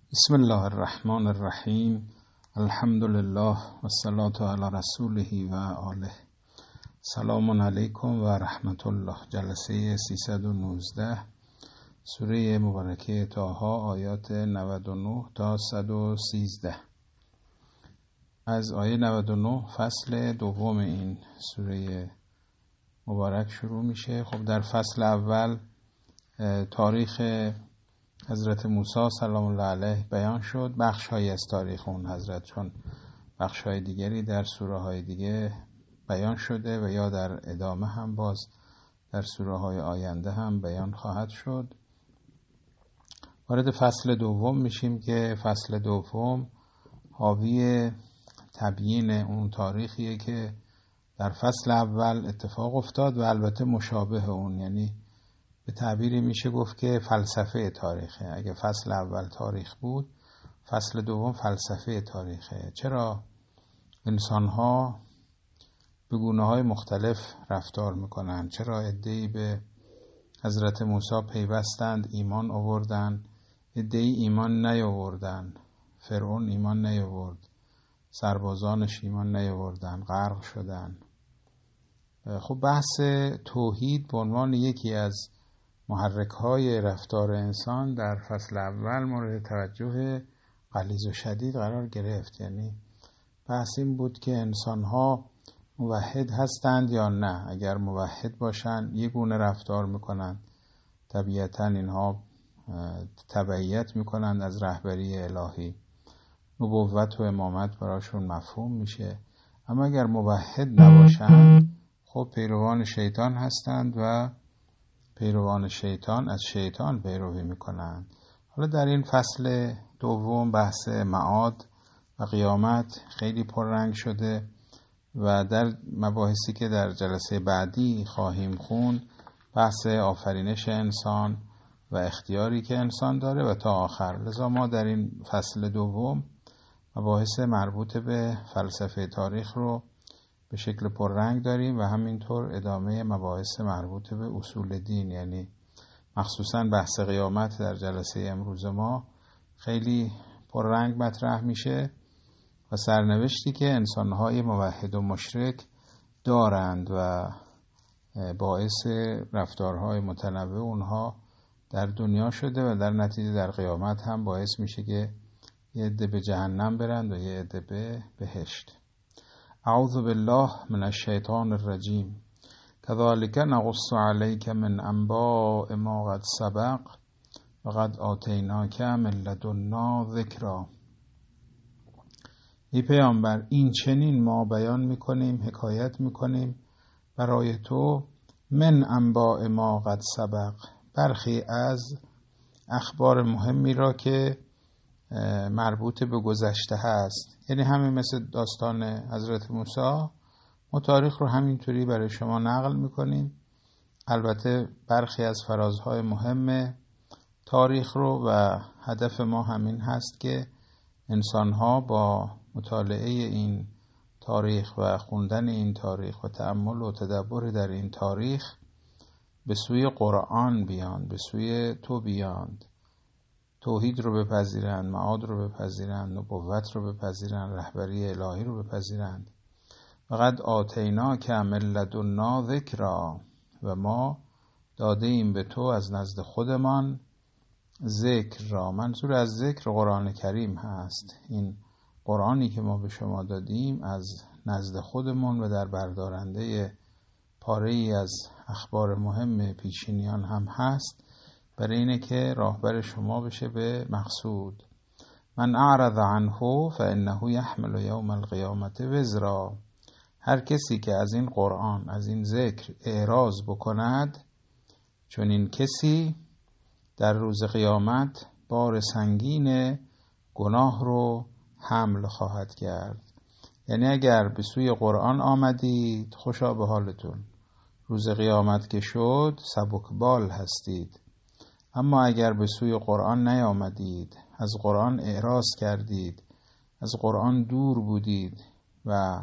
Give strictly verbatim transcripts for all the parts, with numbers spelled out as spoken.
بسم الله الرحمن الرحیم. الحمد لله و الصلاة علی رسوله و آله. سلام علیکم و رحمت الله. جلسه سیصد و نوزده سوره مبارکه طه، آیات نود و نه تا صد و سیزده. از آیه نود و نه فصل دوم این سوره مبارک شروع میشه. خب در فصل اول تاریخ حضرت موسی سلام الله علیه بیان شد، بخش هایی از تاریخ اون حضرت، چون بخش های دیگری در سوره های دیگه بیان شده و یا در ادامه هم باز در سوره های آینده هم بیان خواهد شد. وارد فصل دوم میشیم که فصل دوم حاوی تبیین اون تاریخیه که در فصل اول اتفاق افتاد و البته مشابه اون، یعنی به تعبیری میشه گفت که فلسفه تاریخه. اگه فصل اول تاریخ بود، فصل دوم فلسفه تاریخه. چرا انسان‌ها به گونه‌های مختلف رفتار میکنن؟ چرا عده‌ای به حضرت موسی پیوستند، ایمان آوردن، عده‌ای ایمان نیاوردن؟ فرعون ایمان نیاورد، سربازانش ایمان نیاوردن، غرق شدن. خب بحث توحید به عنوان یکی از محرک‌های رفتار انسان در فصل اول مورد توجه غلیظ و شدید قرار گرفت. یعنی بحث این بود که انسان‌ها موحد هستند یا نه. اگر موحد باشند یک گونه رفتار میکنند، طبیعتاً اینها تبعیت میکنند از رهبری الهی، نبوت و امامت براشون مفهوم میشه. اما اگر موحد نباشند، خب پیروان شیطان هستند و پیروان شیطان از شیطان پیروی میکنند. حالا در این فصل دوم بحث معاد و قیامت خیلی پررنگ شده و در مباحثی که در جلسه بعدی خواهیم خوند بحث آفرینش انسان و اختیاری که انسان داره و تا آخر. لذا ما در این فصل دوم مباحث مربوط به فلسفه تاریخ رو به شکل پررنگ داریم و همینطور ادامه مباحث مربوط به اصول دین، یعنی مخصوصاً بحث قیامت در جلسه امروز ما خیلی پررنگ مطرح میشه و سرنوشتی که انسانهای موحد و مشرک دارند و باعث رفتارهای متنوع اونها در دنیا شده و در نتیجه در قیامت هم باعث میشه که یه عده به جهنم برند و یه عده به بهشت. اعوذ بالله من الشیطان الرجیم. كذلك نقص عليك من انباء ما قد سبق وقد آتیناک من لدنا ذکرا. ای پیامبر، این چنین ما بیان میکنیم، حکایت میکنیم برای تو من انباء ما قد سبق، برخی از اخبار مهمی را که مربوط به گذشته هست. یعنی همین مثل داستان حضرت موسی، ما تاریخ رو همینطوری برای شما نقل میکنیم. البته برخی از فرازهای مهم تاریخ رو و هدف ما همین هست که انسانها با مطالعه این تاریخ و خوندن این تاریخ و تأمل و تدبر در این تاریخ به سوی قرآن بیان، به سوی تو بیاند، توحید رو بپذیرند، معاد رو بپذیرند، نبوت رو بپذیرند، رهبری الهی رو بپذیرند. فقط آتیناک من لدنا ذکرا، و ما داده ایم به تو از نزد خودمان ذکر را. منظور از ذکر قرآن کریم هست. این قرآنی که ما به شما دادیم از نزد خودمون و در بردارنده پاره ای از اخبار مهم پیشینیان هم هست، برای اینه که راهبر شما بشه به مقصود. من اعرض عنه فانه یحمل یوم القیامت وزرا. هر کسی که از این قرآن، از این ذکر اعراض بکند، چون این کسی در روز قیامت بار سنگین گناه رو حمل خواهد کرد. یعنی اگر به سوی قرآن آمدید، خوشا به حالتون، روز قیامت که شد سبکبال هستید. اما اگر به سوی قرآن نیامدید، از قرآن اعراض کردید، از قرآن دور بودید و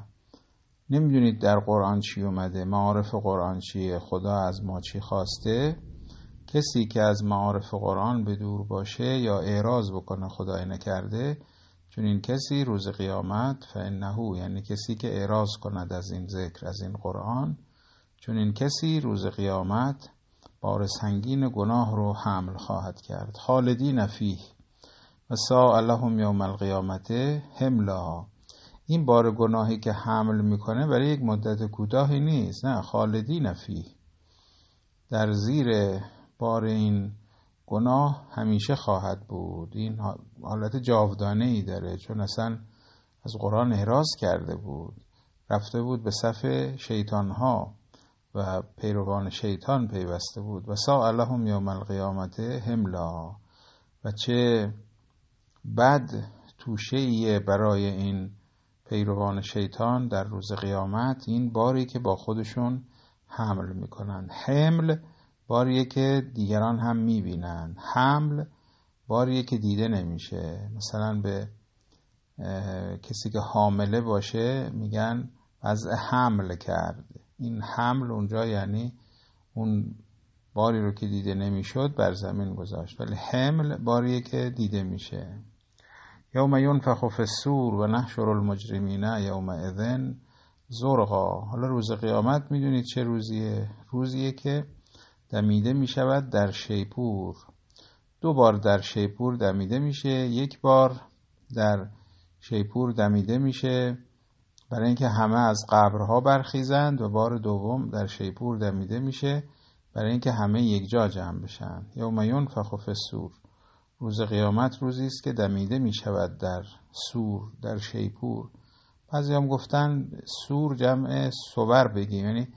نمیدونید در قرآن چی اومده، معارف قرآن چیه، خدا از ما چی خواسته، کسی که از معارف قرآن به دور باشه یا اعراض بکنه خدای نکرده، چون این کسی روز قیامت فانه، یعنی کسی که اعراض کند از این ذکر، از این قرآن، چون این کسی روز قیامت بار سنگین گناه رو حمل خواهد کرد. خالدین فیه و ساء لهم یوم القیامت حملا. این بار گناهی که حمل میکنه برای یک مدت کوتاهی نیست، نه، خالدین فیه، در زیر بار این گناه همیشه خواهد بود. این حالت جاودانه ای داره، چون اصلا از قرآن اعراض کرده بود، رفته بود به صف شیطان ها و پیروان شیطان پیوسته بود. و ساء لهم یوم القیامت حملا. و چه بد توشه ایه برای این پیروان شیطان در روز قیامت، این باری که با خودشون حمل میکنن. حمل باریه که دیگران هم میبینن، حمل باریه که دیده نمیشه. مثلا به کسی که حامله باشه میگن وضع حمل کرد. این حمل اونجا یعنی اون باری رو که دیده نمیشد بر زمین گذاشت، ولی حمل باریه که دیده میشه. یوم ینفخ فی الصور و نحشر المجرمین یومئذ زرقا. حالا روز قیامت میدونید چه روزیه؟ روزیه که دمیده میشود در شیپور. دو بار در شیپور دمیده میشه. یک بار در شیپور دمیده میشه برای اینکه همه از قبرها برخیزند، و بار دوم در شیپور دمیده میشه برای اینکه همه یک جا جمع بشن. یوم ینفخ فی الصور، روز قیامت روزی است که دمیده میشود در سور، در شیپور. بعضی هم گفتن سور جمع صور بگیم، یعنی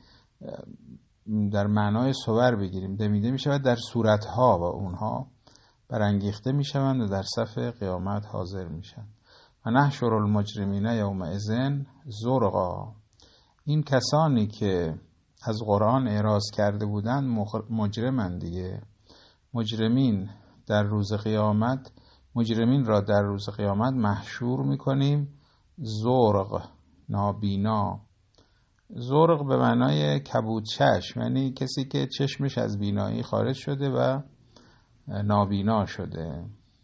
در معنای صور بگیریم. دمیده میشود در صورتها و اونها برانگیخته میشوند و در صف قیامت حاضر میشن. و نحشر المجرمین یومئذ زرقا. این کسانی که از قرآن اعراض کرده بودند مجرمند دیگه. مجرمین در روز قیامت، مجرمین را در روز قیامت محشور میکنیم. زرق، نابینا. زرق به معنای کبود چشم، یعنی کسی که چشمش از بینایی خارج شده و نابینا شده.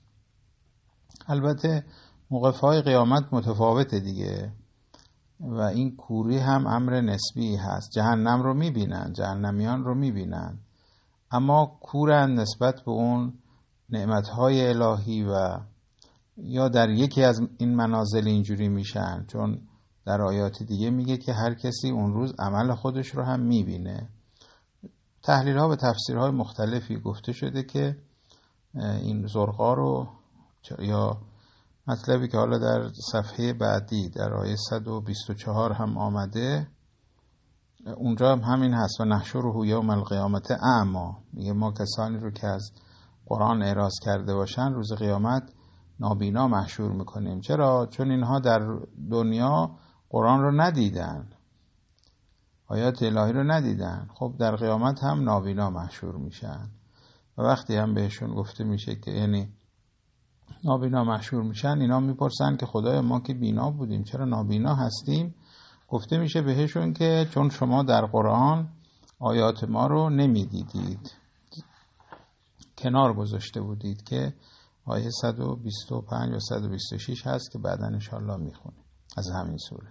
البته موقف‌های قیامت متفاوته دیگه، و این کوری هم امر نسبی هست. جهنم رو میبینن، جهنمیان رو میبینن، اما کورن نسبت به اون نعمتهای الهی، و یا در یکی از این منازل اینجوری میشن، چون در آیات دیگه میگه که هر کسی اون روز عمل خودش رو هم میبینه. تحلیل ها و تفسیرهای مختلفی گفته شده که این زرقا رو، یا مطلبی که حالا در صفحه بعدی در آیه صد و بیست و چهار هم آمده، اونجا هم همین هست. و نحشره یوم القیامت اعمی. میگه ما کسانی رو که از قرآن اعراض کرده باشن روز قیامت نابینا محشور میکنیم. چرا؟ چون اینها در دنیا قرآن رو ندیدن، آیات الهی رو ندیدن. خب در قیامت هم نابینا محشور میشن. و وقتی هم بهشون گفته میشه که یعنی نابینا محشور میشن، اینا میپرسن که خدای ما که بینا بودیم چرا نابینا هستیم؟ گفته میشه بهشون که چون شما در قرآن آیات ما رو نمیدیدید، کنار گذاشته بودید، که آیه صد و بیست و پنج و صد و بیست و شش هست که بعدا انشاءالله میخونیم از همین سوره.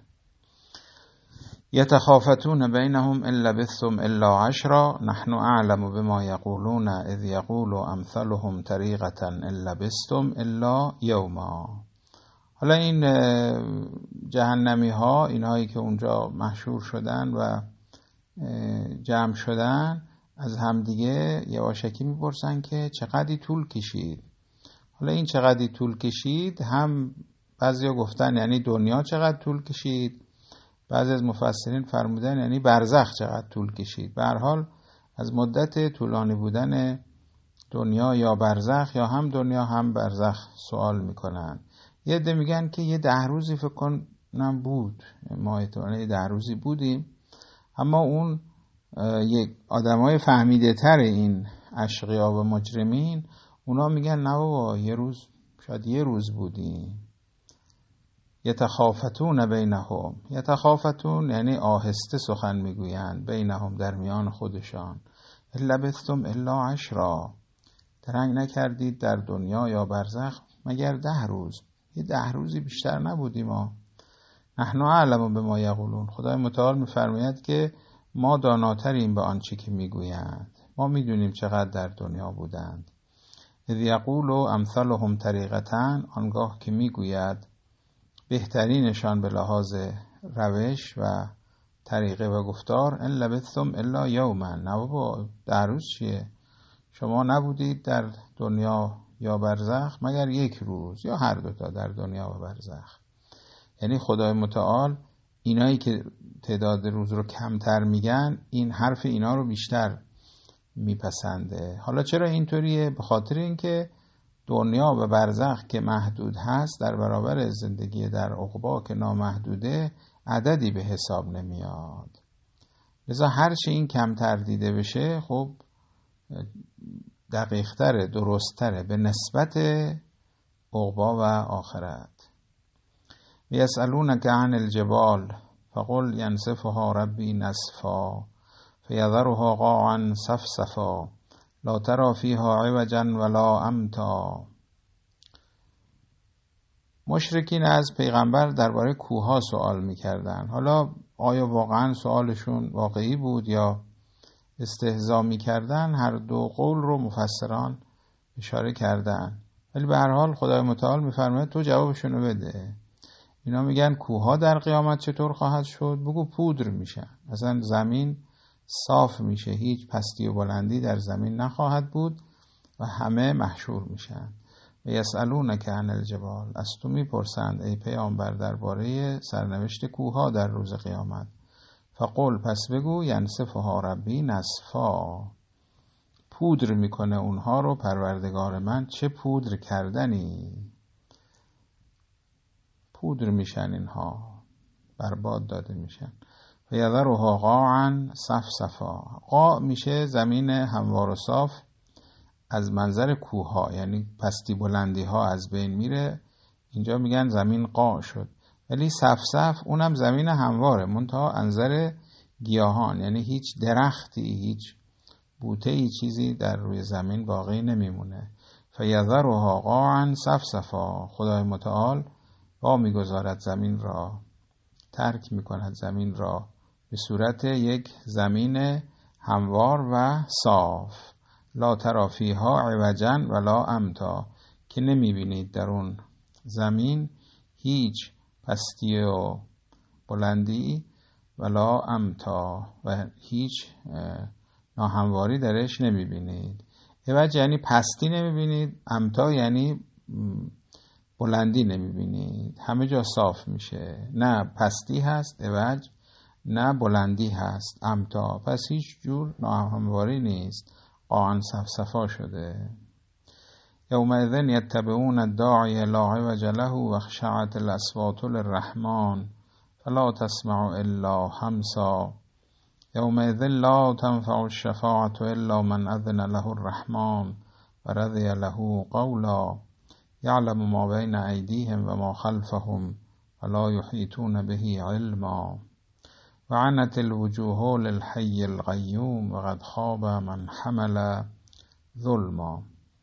یتخافتون بینهم ان لبثتم الا عشرا نحن اعلم بما یقولون اذ یقول امثلهم طریقة ان لبثتم الا یوما. حالا این جهنمی ها، اینهایی که اونجا محشور شدن و جمع شدن، از همدیگه یواشکی میپرسن که چقدری طول کشید. حالا این چقدری طول کشید، هم بعضیا گفتن یعنی دنیا چقدر طول کشید، بعضی از مفسرین فرمودن یعنی برزخ چقدر طول کشید. به هر حال از مدت طولانی بودن دنیا یا برزخ، یا هم دنیا هم برزخ سوال میکنن. یه عده میگن که یه ده روزی فکر کنم بود، ما احتمالاً یه ده روزی بودیم. اما اون یک آدمای فهمیده تر این اشقیا و مجرمین، اونا میگن نه بابا، یه روز، شاید یه روز بودیم. یتخافتون بینهم، یتخافتون یعنی آهسته سخن میگویند، بینهم در میان خودشان، الا لبثتم الا عشرا، درنگ نکردید در دنیا یا برزخ مگر ده روز. یه ده روزی بیشتر نبودیم ما. نحن اعلم بما یقولون، خدای متعال میفرماید که ما داناتریم به آنچه که میگویند، ما میدونیم چقدر در دنیا بودند. اذ یقول امثلهم طریقة، آنگاه که میگوید بهترینشان به لحاظ روش و طریقه و گفتار، ان لبثتم الا یوما، نه بابا ده روز چیه، شما نبودید در دنیا یا برزخ مگر یک روز یا هر دوتا، در دنیا و برزخ. یعنی خدای متعال اینایی که تعداد روز رو کمتر میگن، این حرف اینا رو بیشتر میپسنده. حالا چرا اینطوریه؟ به خاطر اینکه دنیا و برزخ که محدود هست در برابر زندگی در عقبا که نامحدوده عددی به حساب نمیاد. لذا هرچی این کمتر دیده بشه خب دقیق‌تره، درست‌تره به نسبت عقبا و آخرت. یسألونک عن الجبال فقل ینسفها ربی نسفا فیذرها قاعا صفصفا لا تری فیها عوجا ولا امتا. مشرکین از پیغمبر درباره کوه‌ها سوال می‌کردند. حالا آیا واقعا سوالشون واقعی بود یا استهزا می‌کردن؟ هر دو قول رو مفسران اشاره کردن، ولی به هر حال خدای متعال می‌فرماید تو جوابشون رو بده. اینا میگن کوه‌ها در قیامت چطور خواهد شد؟ بگو پودر میشن، اصلا زمین صاف میشه، هیچ پستی و بلندی در زمین نخواهد بود و همه محشور میشن. و یسألونک عن الجبال، از تو میپرسند ای پیامبر درباره سرنوشت کوه‌ها در روز قیامت. فقل، پس بگو ینسفها ربی نسفا، پودر میکنه اونها رو پروردگار من. چه پودر کردنی، پودر میشن اینها، برباد داده میشن. فیذرها قاعا صفصفا، قاع میشه زمین هموار و صاف از منظر کوه‌ها، یعنی پستی بلندی ها از بین میره. اینجا میگن زمین قاع شد، ولی صفصف اونم زمین همواره، منتها انظر گیاهان، یعنی هیچ درختی، هیچ بوته‌ای، چیزی در روی زمین باقی نمیمونه. فیذرها قاعا صفصفا، خدای متعال وا میگذارد زمین را، ترک میکند زمین را به صورت یک زمین هموار و صاف. لا تری فیها عوجا ولا امتا، که نمیبینید در اون زمین هیچ پستی و بلندی، ولا امتا، و هیچ ناهمواری درش نمیبینید. عوج یعنی پستی نمیبینید، امتا یعنی بلندی نمیبینید، همه جا صاف میشه، نه پستی هست عوج نه بلندی هست امتا، پس هیچ جور ناهمواری نیست، قاعا صفصفا شده. یومئذ یتبعون الداعی لا عوج له و خشعت الاصوات للرحمن فلا تسمع الا همسا. یومئذ لا تنفع الشفاعة الا من اذن له الرحمن و رضی له قولا یعلم ما بین ایدیهم و ما خلفهم ولا یحیطون به علما و عنت الوجوه للحی القیوم و قد خاب من حمل ظلما.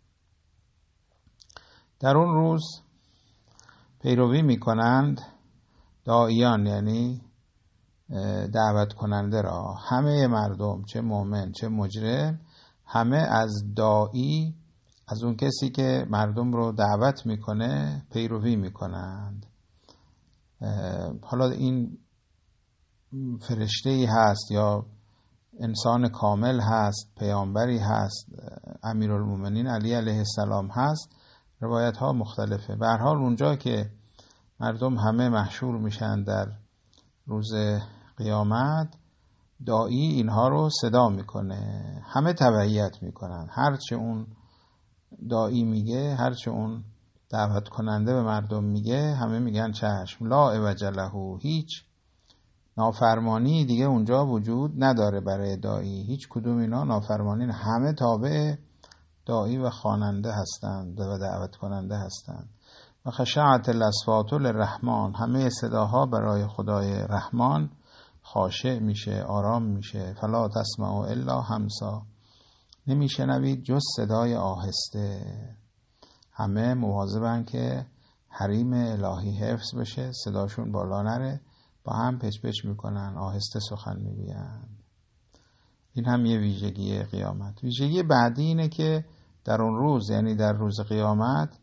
در اون روز پیروی می کنند داعیان، یعنی دعوت کننده را، همه مردم، چه مؤمن چه مجرم، همه از داعی، از اون کسی که مردم رو دعوت میکنه پیروی میکنند. حالا این فرشته‌ای هست یا انسان کامل هست، پیامبری هست، امیرالمومنین علی علیه السلام هست، روایت ها مختلفه. به هر حال اونجا که مردم همه محشور میشن در روز قیامت، داعی اینها رو صدا میکنه، همه تبعیت میکنن، هرچه اون داعی میگه، هرچه اون دعوت کننده به مردم میگه، همه میگن چشم. لا عوج له، هیچ نافرمانی دیگه اونجا وجود نداره برای داعی، هیچ کدوم اینا نافرمانی، همه تابع داعی و خواننده هستند و دعوت کننده هستند. و خشعت الاصوات للرحمن، همه صداها برای خدای رحمان خاشع میشه، آرام میشه. فلا تسمع الا همسا، نمیشنوید جز صدای آهسته. همه مواظبن که حریم الهی حفظ بشه، صداشون بالا نره، با هم پچ پچ میکنن، آهسته سخن میگوین. این هم یه ویژگی قیامت. ویژگی بعدی اینه که در اون روز، یعنی در روز قیامت،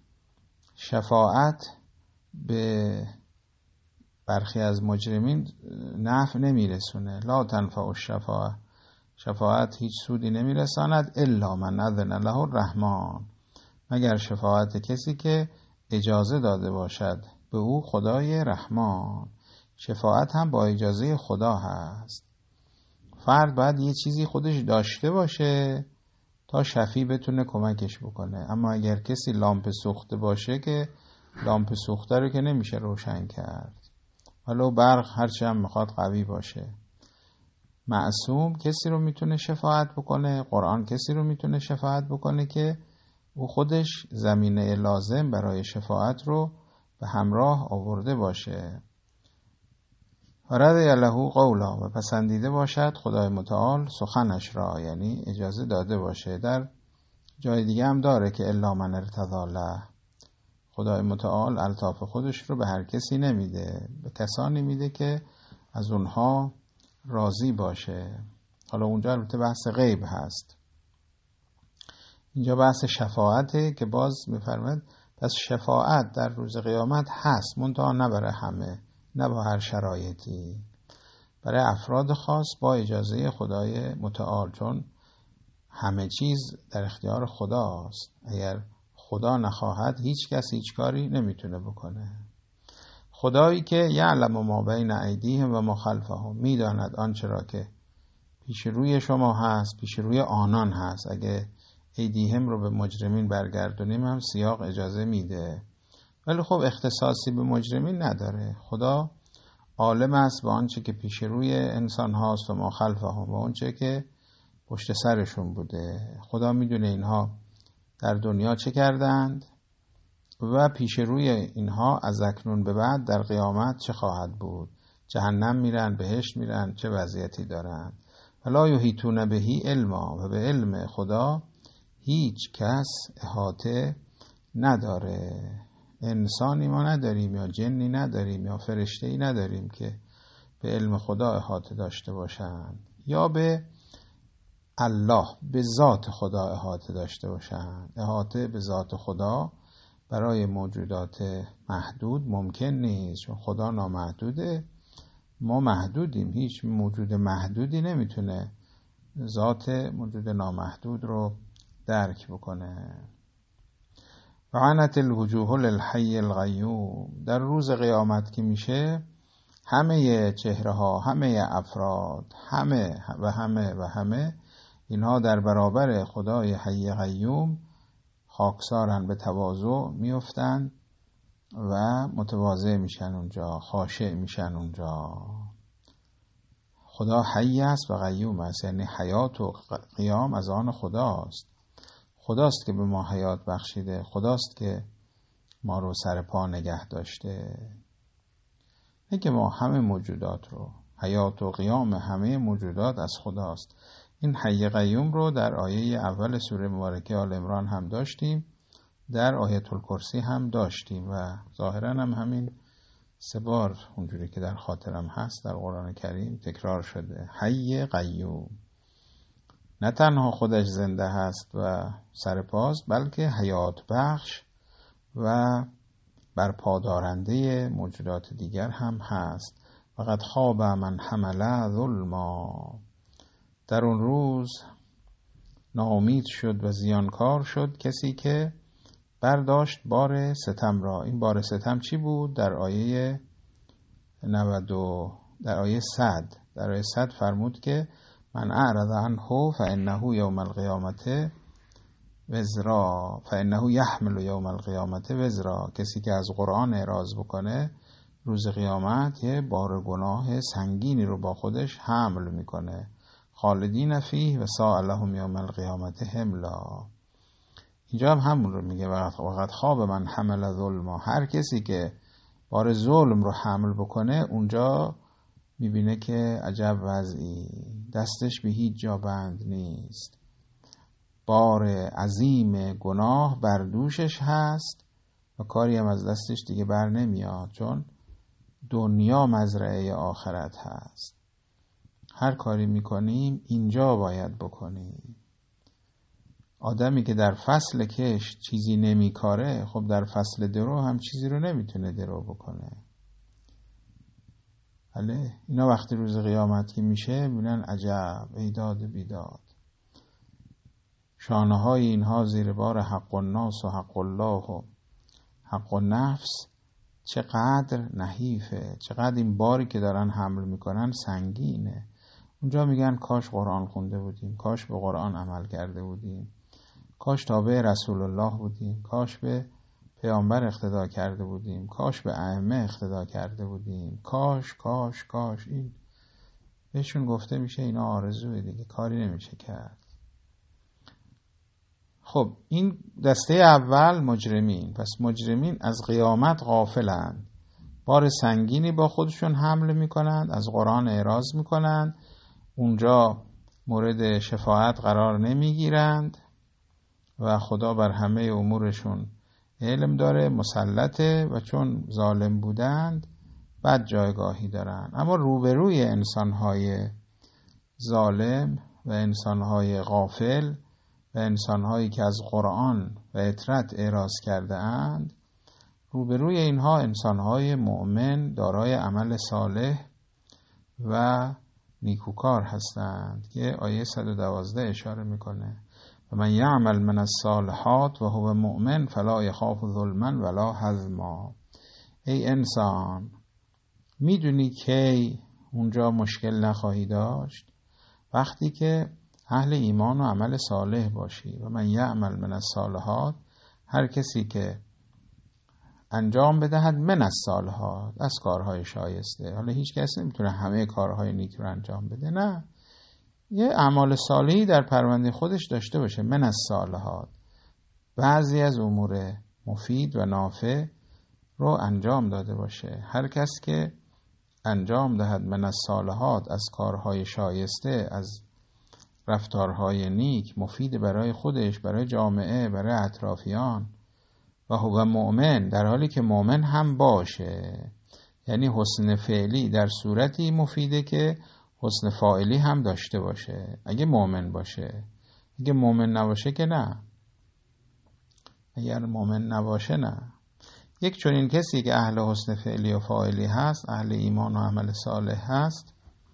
شفاعت به برخی از مجرمین نفع نمیرسونه. لا تنفع الشفاعه، شفاعت هیچ سودی نمیرساند الا من اذن له الرحمن، مگر شفاعت کسی که اجازه داده باشد به او خدای رحمان. شفاعت هم با اجازه خدا هست. فرد باید یه چیزی خودش داشته باشه تا شفیع بتونه کمکش بکنه. اما اگر کسی لامپ سوخته باشه که لامپ سوخته رو که نمیشه روشن کرد، ولو برق هرچی هم میخواد قوی باشه. معصوم کسی رو میتونه شفاعت بکنه، قرآن کسی رو میتونه شفاعت بکنه که او خودش زمینه لازم برای شفاعت رو به همراه آورده باشه. رضی له قولا، و پسندیده باشد خدای متعال سخنش را، یعنی اجازه داده باشه. در جای دیگه هم داره که الا من ارتضی له، خدای متعال الطاف خودش رو به هر کسی نمیده، به کسانی میده که از اونها راضی باشه. حالا اونجا البته بحث غیب هست، اینجا بحث شفاعته که باز میفرماید پس شفاعت در روز قیامت هست، منتها نه برای همه، نه با هر شرایطی، برای افراد خاص با اجازه خدای متعال، چون همه چیز در اختیار خداست. اگر خدا نخواهد هیچ کس هیچ کاری نمیتونه بکنه. خدایی که یعلم ما بین ایدیهم و ما خلفهم، میداند آنچه را که پیش روی شما هست پیش روی آنان هست. اگه ایدیهم رو به مجرمین برگردونیم هم سیاق اجازه میده، ولی خب اختصاصی به مجرمین نداره. خدا عالم است با آنچه که پیش روی انسان هاست و ما خلفهم، و آنچه که پشت سرشون بوده. خدا میدونه اینها در دنیا چه کردند و پیش روی اینها از اکنون به بعد در قیامت چه خواهد بود. جهنم میرن، بهشت میرن، چه وضعیتی دارن. ولا یحیطون بهی علما، و به علم خدا هیچ کس احاطه نداره. انسانی ما نداریم یا جنی نداریم یا فرشته‌ای نداریم که به علم خدا احاطه داشته باشند، یا به الله، به ذات خدا احاطه داشته باشند. احاطه به ذات خدا برای موجودات محدود ممکن نیست، چون خدا نامحدوده، ما محدودیم. هیچ موجود محدودی نمیتونه ذات موجود نامحدود رو درک بکنه. وعنت الوجوه للحی القیوم، در روز قیامت که میشه همه چهره ها، همه افراد، همه و همه و همه اینها در برابر خدای حی قیوم خاکسارن، به تواضع میفتن و متواضع میشن اونجا، خاشع میشن اونجا. خدا حی است و قیوم است، یعنی حیات و قیام از آن خداست. خداست که به ما حیات بخشیده، خداست که ما رو سر پا نگه داشته. نه که ما همه موجودات رو، حیات و قیام همه موجودات از خداست. این حی قیوم رو در آیه اول سوره مبارکه آل عمران هم داشتیم، در آیت الکرسی هم داشتیم و ظاهرا هم همین سه بار اونجوری که در خاطرم هست در قرآن کریم تکرار شده. حی قیوم نه تنها خودش زنده هست و سرپاست، بلکه حیات بخش و برپادارنده موجودات دیگر هم هست. فقط خواب من حمل ظلما، در اون روز ناامید شد و زیانکار شد کسی که برداشت بار ستم را. این بار ستم چی بود؟ در آیه نود در آیه صد در آیه صد فرمود که من اعرض عنه فانه یوم القیامت وزرا فانه یحمل یوم القیامت وزرا، کسی که از قرآن اعراض بکنه روز قیامت یه بار گناه سنگینی رو با خودش حمل میکنه. خالدین فیه و ساء لهم یوم القیامت حملا. اینجا هم همون رو میگه، وقت خواب من حمل ظلما، هر کسی که بار ظلم رو حمل بکنه اونجا میبینه که عجب وضعی، دستش به هیچ جا بند نیست. بار عظیم گناه بر دوشش هست و کاری هم از دستش دیگه بر نمیاد، چون دنیا مزرعه آخرت هست. هر کاری میکنیم اینجا باید بکنیم. آدمی که در فصل کش چیزی نمیکاره، خب در فصل درو هم چیزی رو نمیتونه درو بکنه. بله، اینا وقتی روز قیامت که میشه میبینن عجب ای داد بیداد، شانه های اینها زیر بار حق الناس و حق الله و حق النفس چقدر نحیفه، چقدر این باری که دارن حمل میکنن سنگینه. اونجا میگن کاش قرآن خونده بودیم، کاش به قرآن عمل کرده بودیم، کاش تابع رسول الله بودیم، کاش به پیامبر اقتدا کرده بودیم، کاش به ائمه اقتدا کرده بودیم، کاش کاش کاش. این بهشون گفته میشه اینا آرزوه دیگه، کاری نمیشه کرد. خب این دسته اول مجرمین. پس مجرمین از قیامت غافلند، بار سنگینی با خودشون حمل میکنند، از قرآن اعراض میکنند، اونجا مورد شفاعت قرار نمیگیرند و خدا بر همه امورشون علم داره، مسلطه و چون ظالم بودند بد جایگاهی دارن. اما روبروی انسانهای ظالم و انسانهای غافل و انسانهایی که از قرآن و اطرت اعراض کرده اند، روبروی اینها انسانهای مؤمن دارای عمل صالح و نیکوکار هستند که آیه صد و دوازده اشاره میکنه و من یعمل من الصالحات و هو مؤمن فلا یخاف ظلما ولا هضما. ای انسان، میدونی کی اونجا مشکل نخواهی داشت؟ وقتی که اهل ایمان و عمل صالح باشی. و من یعمل من الصالحات، هر کسی که انجام بدهد من الصالحات، از کارهای شایسته. حالا هیچ کسی نمیتونه همه کارهای نیک رو انجام بده، نه، یه اعمال صالحی در پرونده خودش داشته باشه. من الصالحات، بعضی از امور مفید و نافع رو انجام داده باشه. هر کس که انجام دهد من الصالحات، از کارهای شایسته، از رفتارهای نیک مفید برای خودش، برای جامعه، برای اطرافیان، و هو مؤمن، در حالی که مؤمن هم باشه. یعنی حسن فعلی در صورتی مفیده که حسن فاعلی هم داشته باشه، اگه مؤمن باشه. اگه مؤمن نباشه که نه. اگر مؤمن نباشه نه. یک چنین کسی که اهل حسن فعلی و فاعلی هست، اهل ایمان و عمل صالح هست،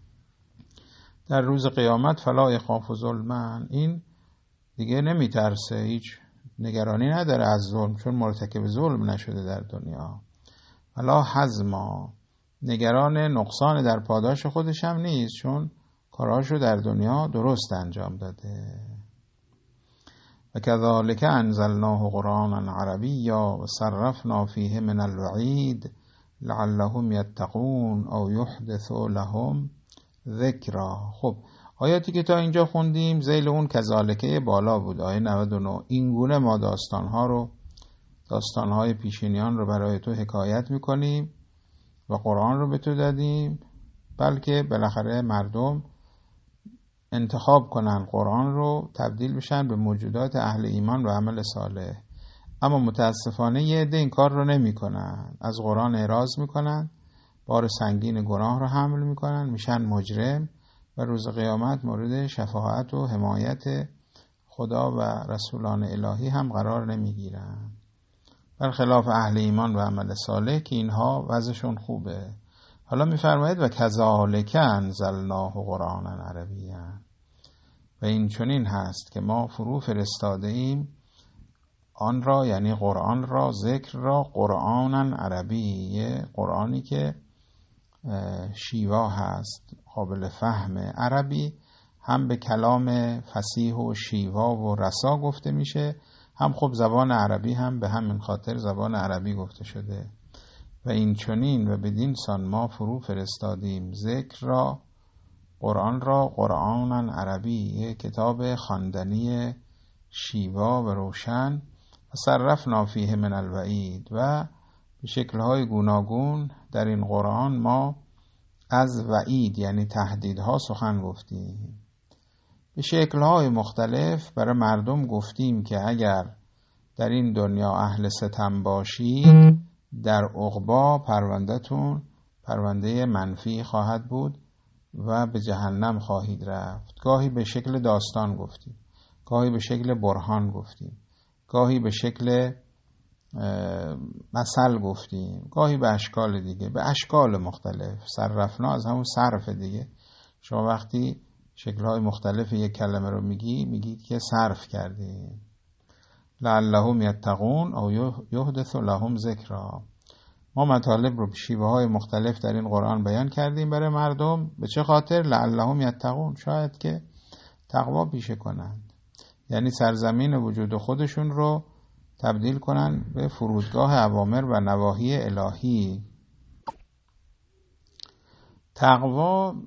در روز قیامت فلا یخاف ظلما، این دیگه نمیترسه، هیچ نگرانی نداره از ظلم، چون مرتکب ظلم نشده در دنیا. ولا هضما، نگران نقصان در پاداش خودش هم نیست، چون کاراشو در دنیا درست انجام داده. و کذالک انزلناه قرآنا عربیا و صرفنا فیه من الوعید لعلهم یتقون او یحدث لهم ذکرا. خب آیاتی که تا اینجا خوندیم ذیل اون کذالکه بالا بود، آیه نود و نه. این گونه ما داستانها رو، داستانهای پیشینیان رو برای تو حکایت میکنیم و قرآن رو به تو دادیم، بلکه بالاخره مردم انتخاب کنن قرآن رو، تبدیل بشن به موجودات اهل ایمان و عمل صالح. اما متاسفانه یه عده این کار رو نمی کنن، از قرآن اعراض میکنن، بار سنگین گناه رو حمل میکنن، میشن مجرم و روز قیامت مورد شفاعت و حمایت خدا و رسولان الهی هم قرار نمیگیرن، برخلاف اهل ایمان و عمل صالح که اینها وضعشون خوبه. حالا میفرماید و کذالک انزلناه قرآنا عربیا، و این چنین هست که ما فرو فرستاده ایم آن را، یعنی قرآن را، ذکر را، قرآنا عربی، یه قرآنی که شیوا هست، قابل فهم. عربی هم به کلام فصیح و شیوا و رسا گفته میشه، هم خب زبان عربی هم به همین خاطر زبان عربی گفته شده. و این چنین و بدین سان ما فرو فرستادیم ذکر را، قرآن را، قرآنا عربی، یک کتاب خواندنی شیوا و روشن. و صرفنا فیه من الوعید، و به شکل‌های گوناگون در این قرآن ما از وعید، یعنی تهدیدها سخن گفتیم. به شکل‌های مختلف برای مردم گفتیم که اگر در این دنیا اهل ستم باشید، در عقبا پروندهتون پرونده منفی خواهد بود و به جهنم خواهید رفت. گاهی به شکل داستان گفتیم، گاهی به شکل برهان گفتیم، گاهی به شکل مثل گفتیم، گاهی به اشکال دیگه، به اشکال مختلف. صرفنا از همون صرف دیگه. شما وقتی شکل‌های مختلف یک کلمه رو میگی، میگید که صرف کردیم. لعلهم یتقون او یحدث لهم ذکرا. ما مطالب رو به شیوه‌های مختلف در این قرآن بیان کردیم برای مردم. به چه خاطر؟ لعلهم یتقون، شاید که تقوا پیشه کنند، یعنی سرزمین وجود خودشون رو تبدیل کنن به فرودگاه اوامر و نواهی الهی. تقوا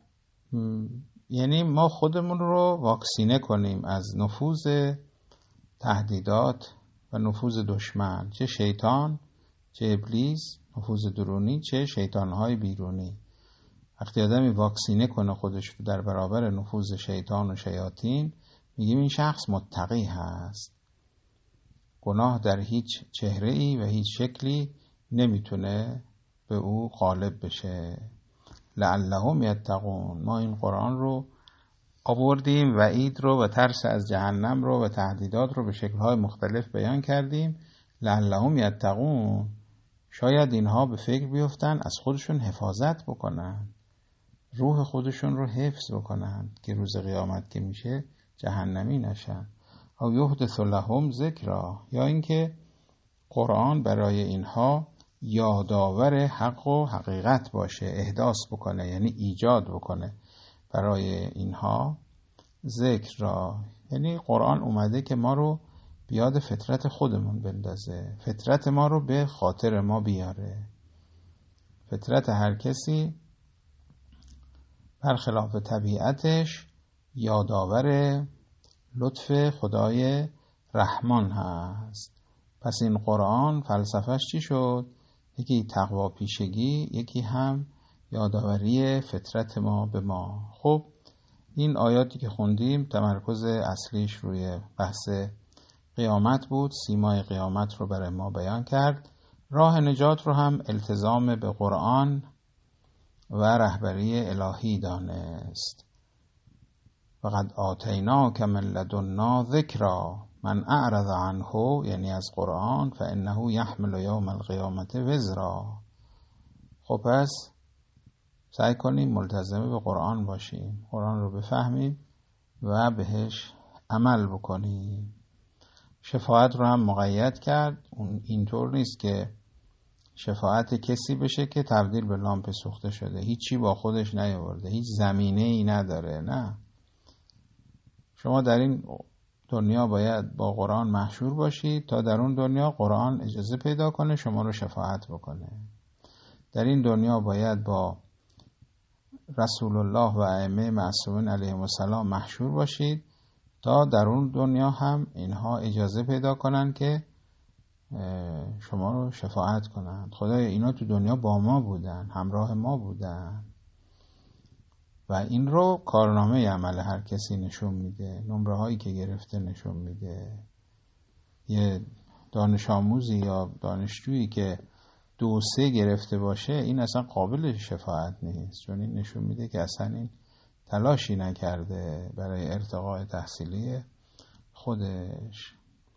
یعنی ما خودمون رو واکسینه کنیم از نفوذ تهدیدات و نفوذ دشمن، چه شیطان، چه ابلیس، نفوذ درونی، چه شیطانهای بیرونی. وقتی آدمی واکسینه کنه خودش رو در برابر نفوذ شیطان و شیاطین، میگیم این شخص متقی هست. گناه در هیچ چهره‌ای و هیچ شکلی نمیتونه به او غالب بشه. لعلهم یتقون. ما این قرآن رو آوردیم، وعید رو و ترس از جهنم رو و تهدیدات رو به شکل‌های مختلف بیان کردیم. لعلهم یتقون، شاید اینها به فکر بیفتن از خودشون حفاظت بکنن، روح خودشون رو حفظ بکنن که روز قیامت که میشه جهنمی نشن. او یحدث لهم ذکرا، یا اینکه قرآن برای اینها یادآور حق و حقیقت باشه، احداث بکنه، یعنی ایجاد بکنه برای اینها ذکر را. یعنی قرآن اومده که ما رو بیاد فطرت خودمون بندازه، فطرت ما رو به خاطر ما بیاره. فطرت هر کسی برخلاف طبیعتش یادآور لطف خدای رحمان هست. پس این قرآن فلسفهش چی شد؟ یکی تقوا پیشگی، یکی هم یادآوری فطرت ما به ما. خب این آیاتی که خوندیم تمرکز اصلیش روی بحث قیامت بود. سیمای قیامت رو برای ما بیان کرد. راه نجات رو هم التزام به قرآن و رهبری الهی دانست. فقد آتیناک من لدنا ذکرا من اعرض عنه، یعنی از قرآن، فانه یحمل یوم القیامت وزرا. خب پس سعی کنیم ملتزم به قرآن باشیم، قرآن رو بفهمیم و بهش عمل بکنیم. شفاعت رو هم مقید کرد. اون اینطور نیست که شفاعت کسی بشه که تبدیل به لامپ سوخته شده، هیچی با خودش نیاورده، هیچ زمینه ای نداره. نه، شما در این دنیا باید با قرآن محشور باشید تا در اون دنیا قرآن اجازه پیدا کنه شما رو شفاعت بکنه. در این دنیا باید با رسول الله و ائمه معصومین علیهم السلام محشور باشید تا در اون دنیا هم اینها اجازه پیدا کنن که شما رو شفاعت کنن. خدایا اینا تو دنیا با ما بودن، همراه ما بودن. و این رو کارنامه عمل هر کسی نشون میده، نمره هایی که گرفته نشون میده. یه دانش آموزی یا دانشجویی که دو سه گرفته باشه این اصلا قابل شفاعت نیست، چون این نشون میده که اصلا این تلاشی نکرده برای ارتقاء تحصیلی خودش.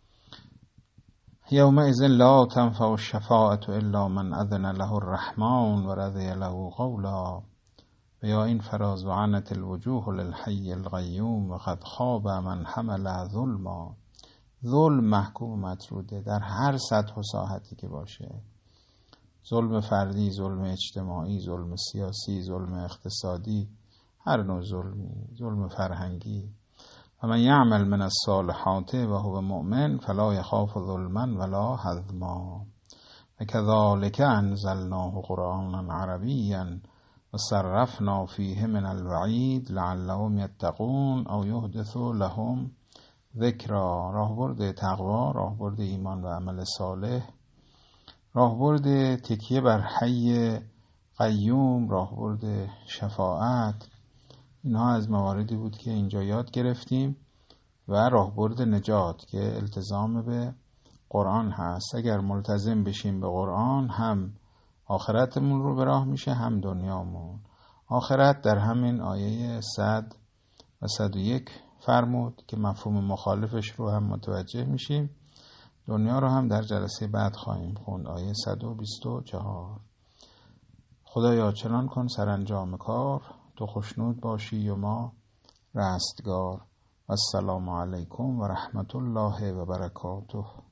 یومئذ لا تنفع الشفاعة الا من اذن له الرحمن و رضی له قولا. و یا این فراز و عنت الوجوه للحی القیوم و قد خاب من حمل ظلما. ظلم محکوم مطروده در هر سطح و ساحتی که باشه. ظلم فردی، ظلم اجتماعی، ظلم سیاسی، ظلم اقتصادی، هر نوع ظلمی، ظلم فرهنگی. و من یعمل من الصالحات و هو مؤمن فلا یخاف ظلما ولا هضما. و کذالک انزلناه قرآنا عربیا و صرفنا فیه من الوعید لعلهم یتقون او یحدث لهم ذکرا. راهبرد تقوا، راهبرد ایمان و عمل صالح، راهبرد تکیه بر حی قیوم، راهبرد شفاعت، اینها از مواردی بود که اینجا یاد گرفتیم و راهبرد نجات که التزام به قرآن هست. اگر ملتزم بشیم به قرآن هم آخرتمون رو به راه میشه هم دنیامون. آخرت در همین آیه صد و صد و یک فرمود که مفهوم مخالفش رو هم متوجه میشیم. دنیا رو هم در جلسه بعد خواهیم خوند، آیه صد و بیست و چهار. خدایا چنان کن سرانجام کار، تو خوشنود باشی و ما رستگار. و السلام علیکم و رحمت الله و برکاته.